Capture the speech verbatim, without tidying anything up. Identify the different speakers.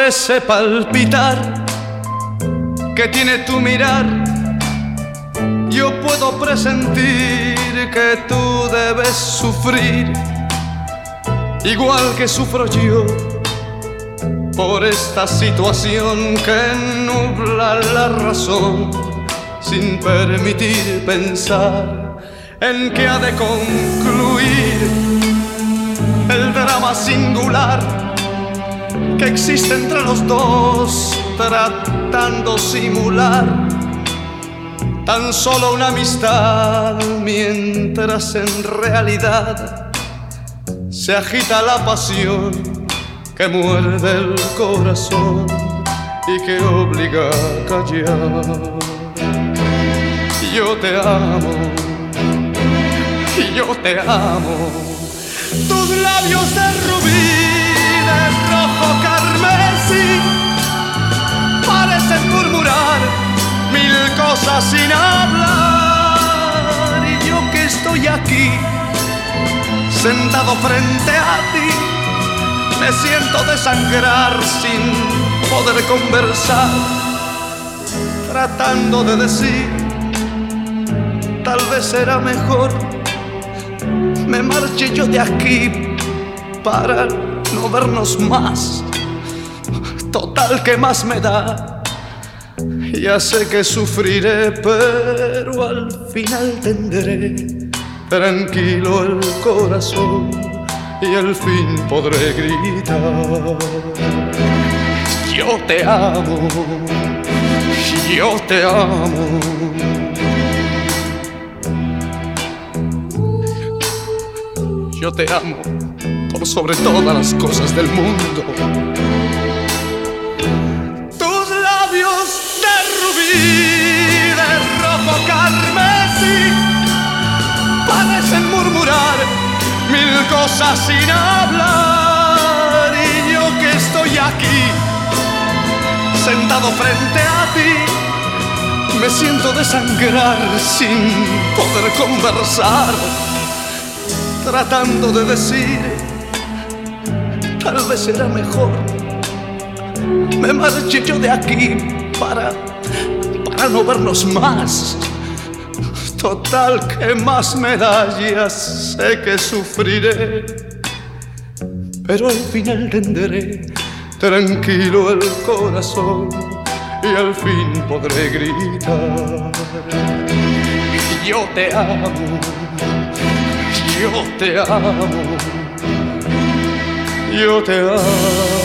Speaker 1: ese palpitar que tiene tu mirar, yo puedo presentir que tú debes sufrir, igual que sufro yo, por esta situación que nubla la razón, sin permitir pensar en que ha de concluir el drama singular que existe entre los dos, tratando simular tan solo una amistad, mientras en realidad se agita la pasión que muerde el corazón y que obliga a callar. Yo te amo, yo te amo, tus labios de rubí, de rojo carmesí, parecen murmurar mil cosas sin hablar. Y yo que estoy aquí, sentado frente a ti, me siento desangrar sin poder conversar, tratando de decir, tal vez será mejor me marche yo de aquí para no vernos más. Total, ¿qué más me da? Ya sé que sufriré, pero al final tendré tranquilo el corazón y al fin podré gritar: yo te amo, yo te amo. Yo te amo por sobre todas las cosas del mundo. Tus labios de rubí, de rojo carmesí, parecen murmurar mil cosas sin hablar. Y yo que estoy aquí, sentado frente a ti, me siento desangrar sin poder conversar, tratando de decir, tal vez será mejor me marche yo de aquí para, para no vernos más. Total, ¿qué más me da? Ya sé que sufriré, pero al final tendré tranquilo el corazón y al fin podré gritar: yo te amo, yo te amo, yo te amo.